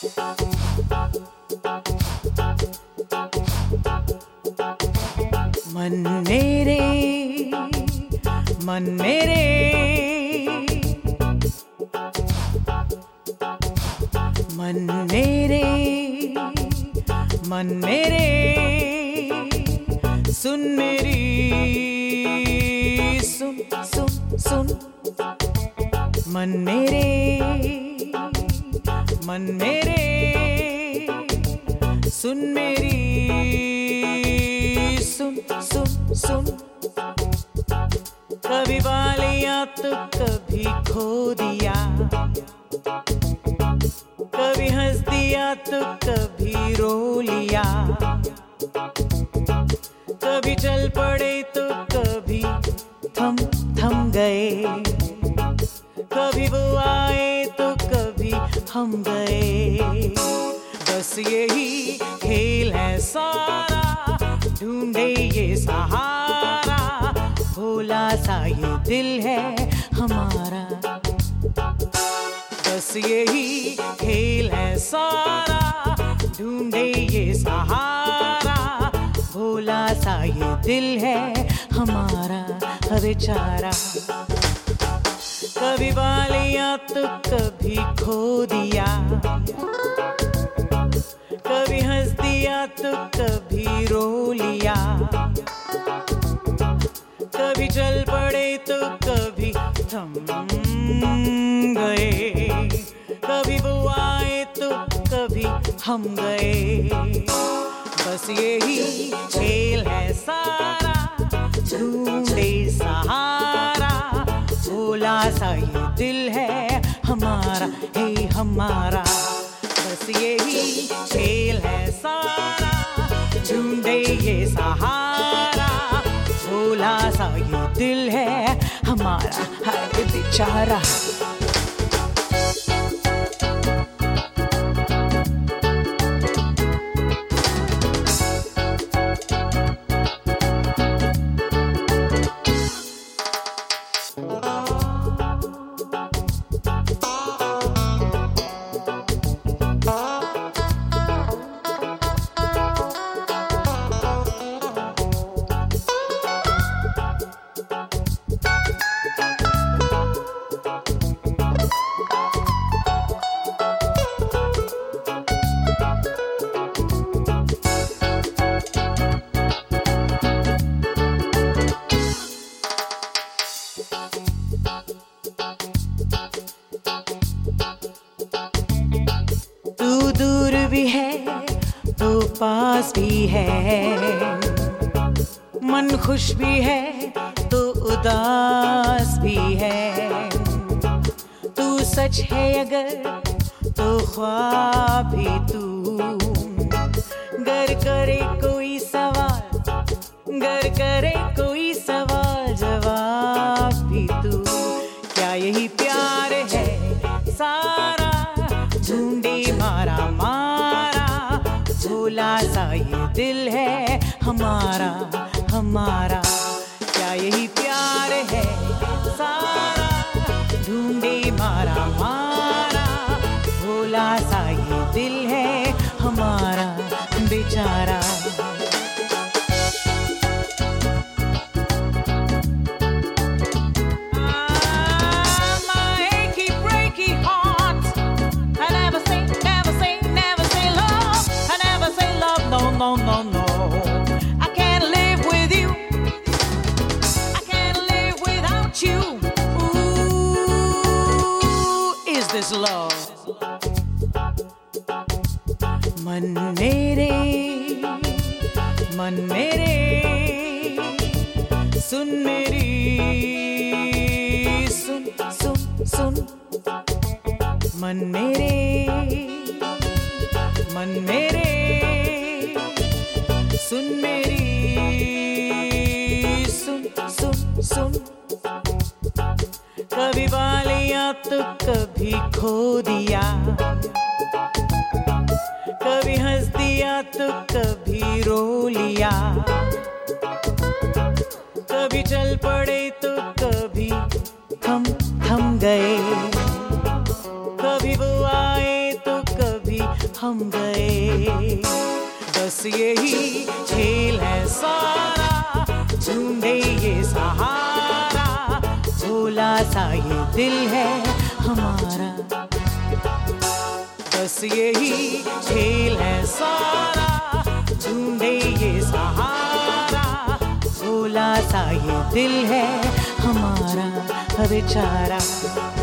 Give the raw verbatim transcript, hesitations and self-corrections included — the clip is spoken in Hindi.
मन मेरे मन मेरे मन मेरे मन मेरे सुन मेरी सुन सुन सुन मन मेरे मन मेरे सुन मेरी सुन सुन सुन कभी बालियां तो कभी खो दिया, कभी हंस दिया तो कभी रो लिया, कभी चल पड़े तो कभी थम थम गए, कभी वो आए तो कभी हम गए। बस यही खेल है सारा, ढूंढे ये सहारा, भोला सा ये दिल है हमारा। बस यही खेल है सारा, ढूंढे ये सहारा, भोला सा ये दिल है हमारा बेचारा। कभी बालियां तो कभी खो दिया, कभी हंस दिया तो कभी रो लिया, कभी चल पड़े तो कभी थम गए, कभी वो आए तो कभी हम गए। बस यही खेल है सारा, ढूंढे सहारा, भोला सा ये दिल है हमारा, हे हमारा। बस यही खेल है सारा, ढूंढे ये सहारा, भोला सा ये दिल है हमारा, हाय बेचारा। तू दूर भी है तो पास भी है, मन खुश भी है तो उदास भी है। तू सच है अगर तो ख्वाब भी तू, गर करे कोई सवाल, गर करे कोई सवाल, जवाब भी तू। क्या यही प्यार है सारा, ढूंढे मारा मारा, भोला सा ये दिल है हमारा हमारा। क्या यही प्यार है सारा, ढूंढे मारा मारा, भोला सा ये दिल है हमारा बेचारा। No, no, no, I can't live with you, I can't live without you. Ooh, is this love? मन मेरे मन मेरे सुन मेरी सुन सुन सुन मन मेरे मन मेरे सुन मेरी सुन सुन सुन कभी बालियां तो कभी खो दिया, कभी हंस दिया तो कभी रो लिया, कभी चल पड़े तो कभी थम थम गए, कभी वो आए तो कभी हम गए। बस यही खेल है सारा, ढूंढे ये सहारा, भोला सा ये दिल है हमारा। बस यही खेल है सारा, ढूंढे ये सहारा, भोला सा ये दिल है हमारा बेचारा।